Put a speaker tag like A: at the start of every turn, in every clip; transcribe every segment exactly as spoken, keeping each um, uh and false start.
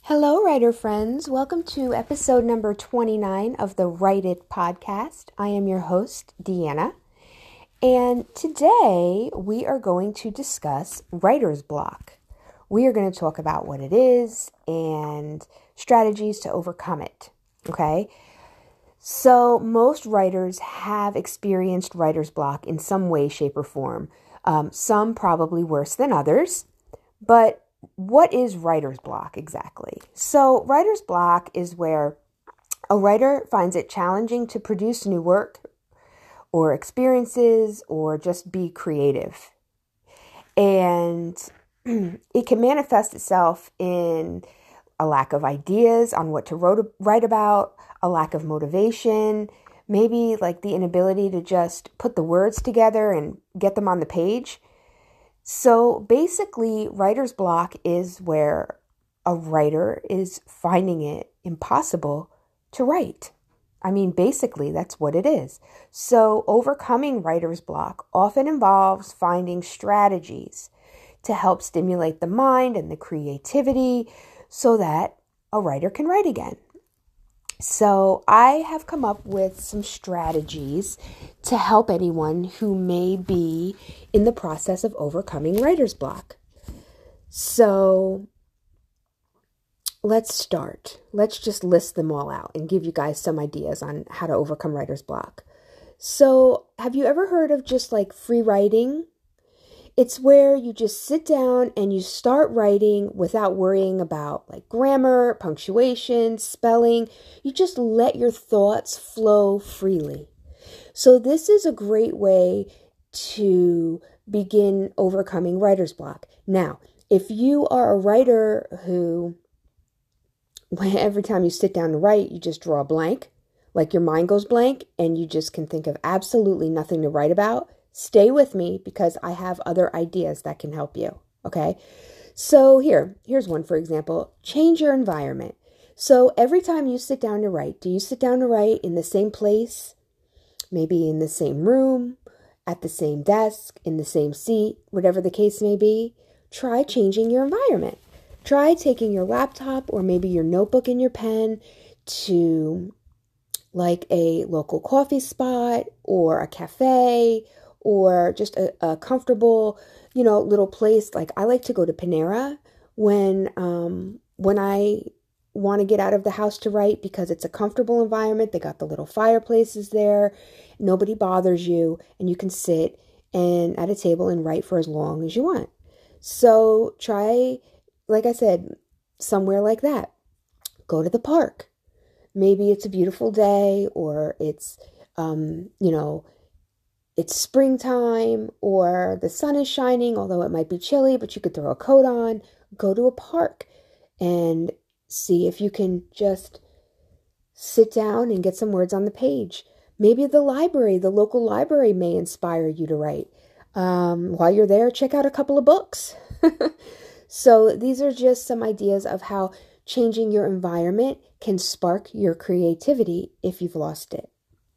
A: Hello, writer friends. Welcome to episode number twenty-nine of the Write It podcast. I am your host, Deanna, and today we are going to discuss writer's block. We are going to talk about what it is and strategies to overcome it, okay? So most writers have experienced writer's block in some way, shape, or form. Um, some probably worse than others, but what is writer's block exactly? So writer's block is where a writer finds it challenging to produce new work or experiences or just be creative. And it can manifest itself in a lack of ideas on what to write about, a lack of motivation, maybe like the inability to just put the words together and get them on the page. So basically, writer's block is where a writer is finding it impossible to write. I mean, basically, that's what it is. So overcoming writer's block often involves finding strategies to help stimulate the mind and the creativity so that a writer can write again. So I have come up with some strategies to help anyone who may be in the process of overcoming writer's block. So let's start. Let's just list them all out and give you guys some ideas on how to overcome writer's block. So have you ever heard of just like free writing? It's where you just sit down and you start writing without worrying about like grammar, punctuation, spelling. You just let your thoughts flow freely. So this is a great way to begin overcoming writer's block. Now, if you are a writer who, every time you sit down to write, you just draw a blank, like your mind goes blank and you just can think of absolutely nothing to write about, stay with me because I have other ideas that can help you, okay? So here, here's one, for example, change your environment. So every time you sit down to write, do you sit down to write in the same place, maybe in the same room, at the same desk, in the same seat, whatever the case may be? Try changing your environment. Try taking your laptop or maybe your notebook and your pen to like a local coffee spot or a cafe or just a, a comfortable, you know, little place. Like I like to go to Panera when um, when I want to get out of the house to write because it's a comfortable environment. They got the little fireplaces there. Nobody bothers you and you can sit and at a table and write for as long as you want. So try, like I said, somewhere like that. Go to the park. Maybe it's a beautiful day or it's, um, you know, it's springtime or the sun is shining, although it might be chilly, but you could throw a coat on. Go to a park and see if you can just sit down and get some words on the page. Maybe the library, the local library may inspire you to write. Um, while you're there, check out a couple of books. So these are just some ideas of how changing your environment can spark your creativity if you've lost it.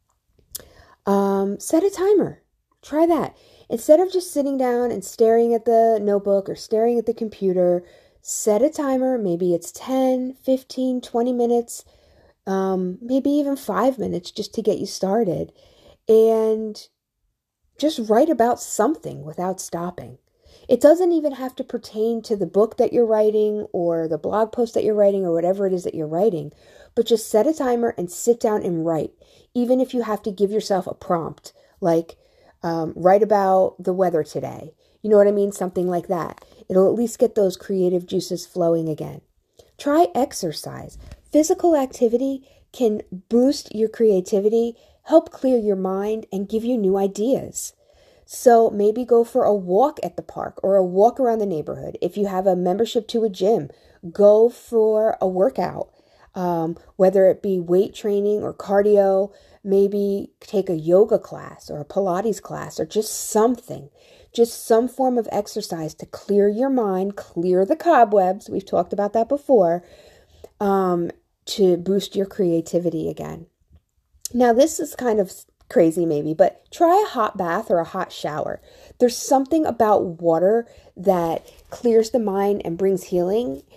A: Um, set a timer. Try that. Instead of just sitting down and staring at the notebook or staring at the computer, set a timer. Maybe it's ten, fifteen, twenty minutes, um, maybe even five minutes just to get you started. And just write about something without stopping. It doesn't even have to pertain to the book that you're writing or the blog post that you're writing or whatever it is that you're writing, but just set a timer and sit down and write. Even if you have to give yourself a prompt, like um, write about the weather today. You know what I mean? Something like that. It'll at least get those creative juices flowing again. Try exercise. Physical activity can boost your creativity, help clear your mind, and give you new ideas. So maybe go for a walk at the park or a walk around the neighborhood. If you have a membership to a gym, go for a workout. Um, whether it be weight training or cardio, maybe take a yoga class or a Pilates class or just something, just some form of exercise to clear your mind, clear the cobwebs. We've talked about that before, um, to boost your creativity again. Now, this is kind of crazy maybe, but try a hot bath or a hot shower. There's something about water that clears the mind and brings healing.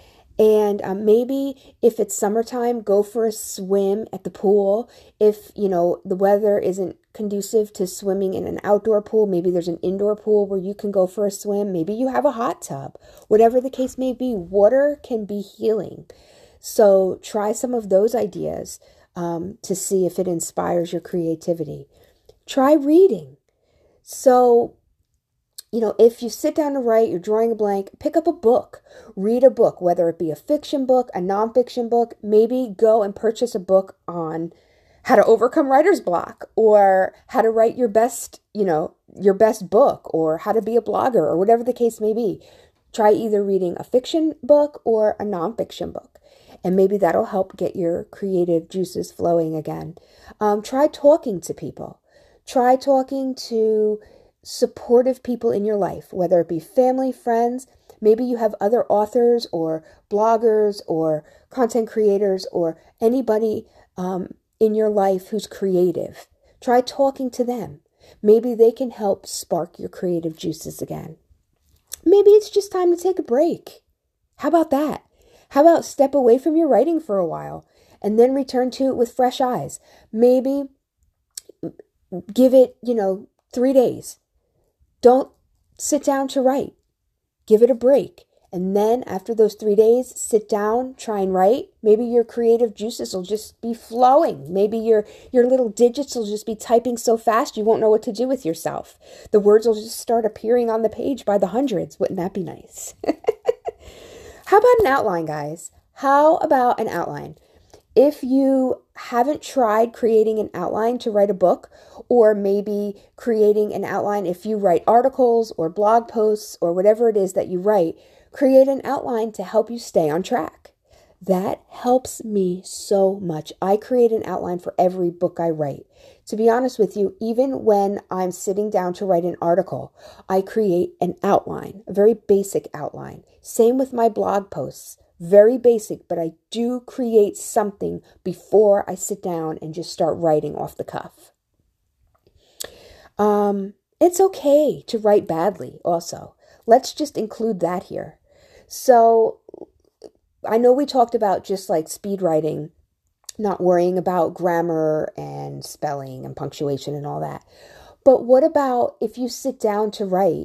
A: And um, maybe if it's summertime, go for a swim at the pool. If, you know, the weather isn't conducive to swimming in an outdoor pool, maybe there's an indoor pool where you can go for a swim. Maybe you have a hot tub. Whatever the case may be, water can be healing. So try some of those ideas um, to see if it inspires your creativity. Try reading. So, you know, if you sit down to write, you're drawing a blank, pick up a book, read a book, whether it be a fiction book, a nonfiction book. Maybe go and purchase a book on how to overcome writer's block, or how to write your best, you know, your best book, or how to be a blogger, or whatever the case may be. Try either reading a fiction book or a nonfiction book, and maybe that'll help get your creative juices flowing again. Um, try talking to people. Try talking to supportive people in your life, whether it be family, friends. Maybe you have other authors or bloggers or content creators or anybody um, in your life who's creative. Try talking to them. Maybe they can help spark your creative juices again. Maybe it's just time to take a break. How about that? How about step away from your writing for a while and then return to it with fresh eyes? Maybe give it, you know, three days. Don't sit down to write. Give it a break. And then after those three days, sit down, try and write. Maybe your creative juices will just be flowing. Maybe your, your little digits will just be typing so fast you won't know what to do with yourself. The words will just start appearing on the page by the hundreds. Wouldn't that be nice? How about an outline, guys? How about an outline? If you haven't tried creating an outline to write a book, or maybe creating an outline if you write articles or blog posts or whatever it is that you write, create an outline to help you stay on track. That helps me so much. I create an outline for every book I write. To be honest with you, even when I'm sitting down to write an article, I create an outline, a very basic outline. Same with my blog posts. Very basic, but I do create something before I sit down and just start writing off the cuff. Um, it's okay to write badly also. Let's just include that here. So I know we talked about just like speed writing, not worrying about grammar and spelling and punctuation and all that. But what about if you sit down to write?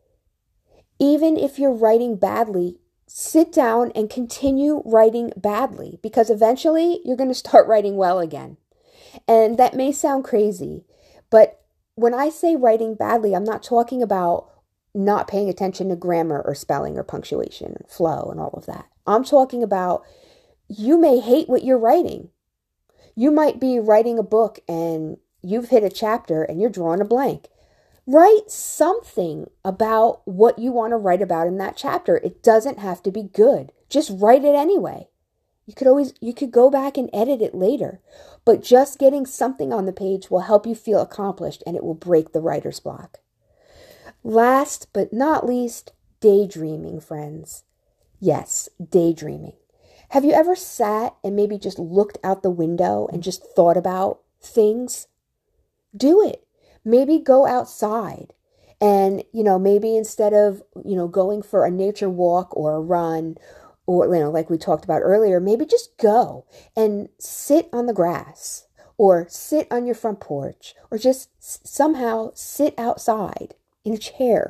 A: Even if you're writing badly, sit down and continue writing badly, because eventually you're going to start writing well again. And that may sound crazy, but when I say writing badly, I'm not talking about not paying attention to grammar or spelling or punctuation and flow and all of that. I'm talking about you may hate what you're writing. You might be writing a book and you've hit a chapter and you're drawing a blank. Write something about what you want to write about in that chapter. It doesn't have to be good. Just write it anyway. You could always, you could go back and edit it later, but just getting something on the page will help you feel accomplished, and it will break the writer's block. Last but not least, daydreaming, friends. Yes, daydreaming. Have you ever sat and maybe just looked out the window and just thought about things? Do it. Maybe go outside and, you know, maybe instead of, you know, going for a nature walk or a run or, you know, like we talked about earlier, maybe just go and sit on the grass or sit on your front porch or just somehow sit outside in a chair.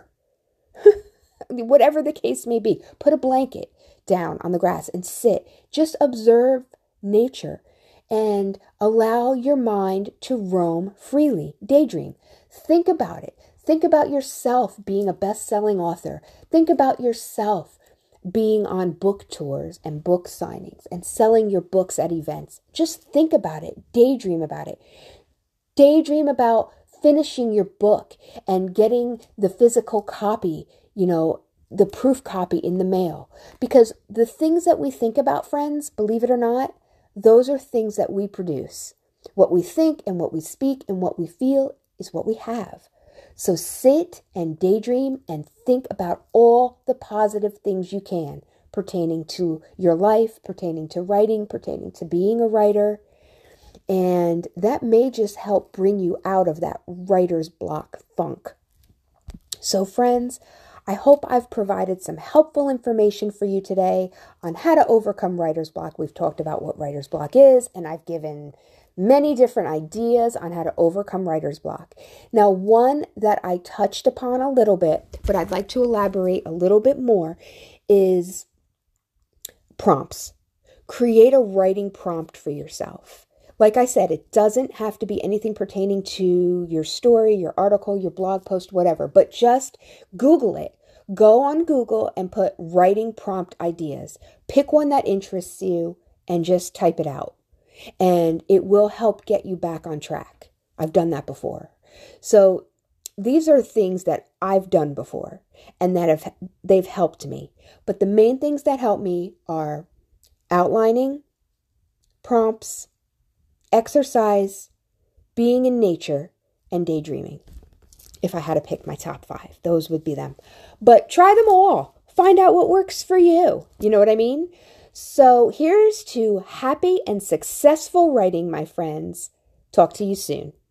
A: Whatever the case may be, put a blanket down on the grass and sit. Just observe nature and allow your mind to roam freely. Daydream. Think about it. Think about yourself being a best-selling author. Think about yourself being on book tours and book signings and selling your books at events. Just think about it. Daydream about it. Daydream about finishing your book and getting the physical copy, you know, the proof copy in the mail. Because the things that we think about, friends, believe it or not, those are things that we produce. What we think and what we speak and what we feel is what we have. So sit and daydream and think about all the positive things you can pertaining to your life, pertaining to writing, pertaining to being a writer. And that may just help bring you out of that writer's block funk. So friends, I hope I've provided some helpful information for you today on how to overcome writer's block. We've talked about what writer's block is, and I've given many different ideas on how to overcome writer's block. Now, one that I touched upon a little bit, but I'd like to elaborate a little bit more, is prompts. Create a writing prompt for yourself. Like I said, it doesn't have to be anything pertaining to your story, your article, your blog post, whatever, but just Google it. Go on Google and put writing prompt ideas. Pick one that interests you and just type it out. And it will help get you back on track. I've done that before. So these are things that I've done before and that have they've helped me. But the main things that help me are outlining, prompts, exercise, being in nature, and daydreaming. If I had to pick my top five, those would be them. But try them all. Find out what works for you. You know what I mean? So here's to happy and successful writing, my friends. Talk to you soon.